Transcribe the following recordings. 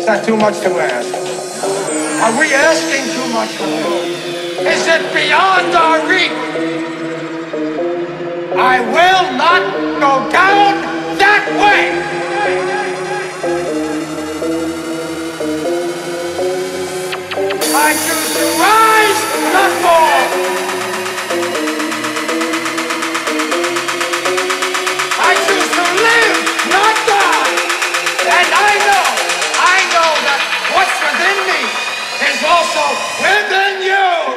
Is that too much to ask? Are we asking too much for this? Is it beyond our reach? I will not go down that way! I choose to rise, not fall! I choose to live, not die! And I know that what's within me is also within you!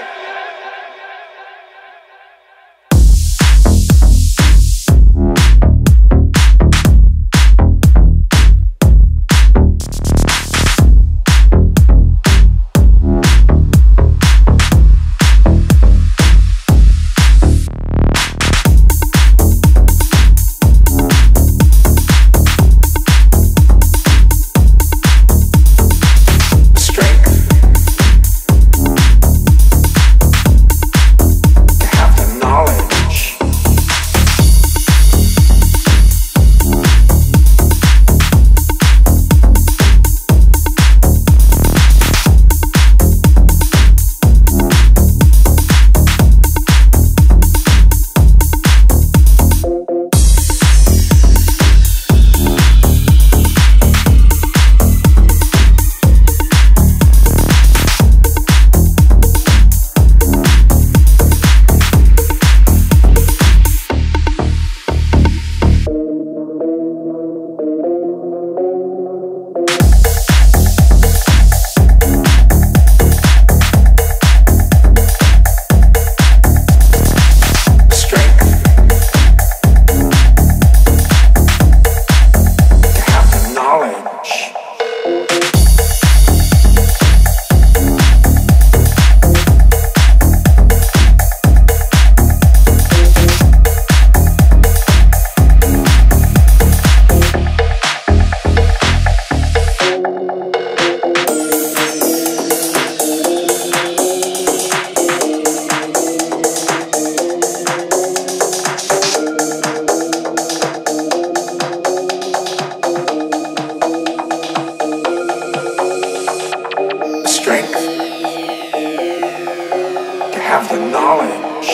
Have the knowledge,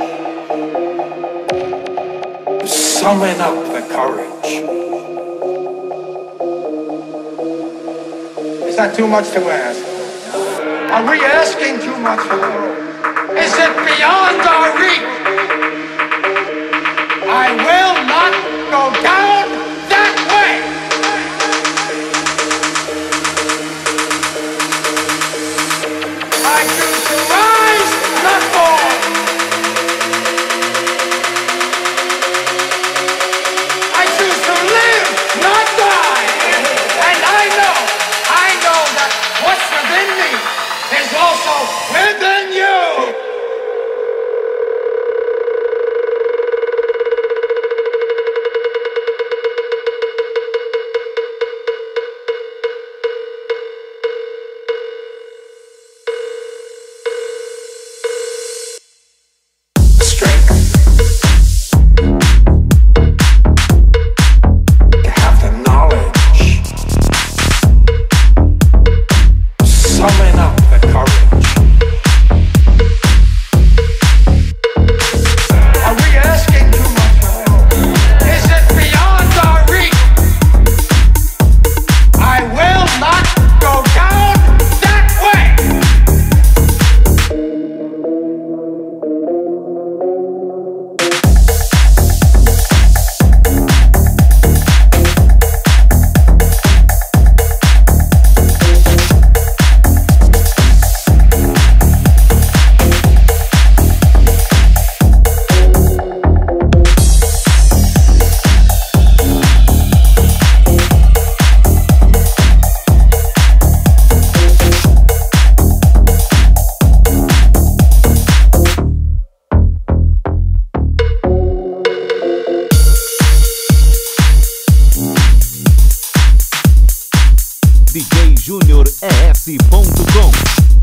summon up the courage. Is that too much to ask? Are we asking too much for this? Is it beyond our reach? I will not go down that way! I choose to rise, not fall. I choose to live, not die. And I know that what's within me is also within you. DJJuniorES.com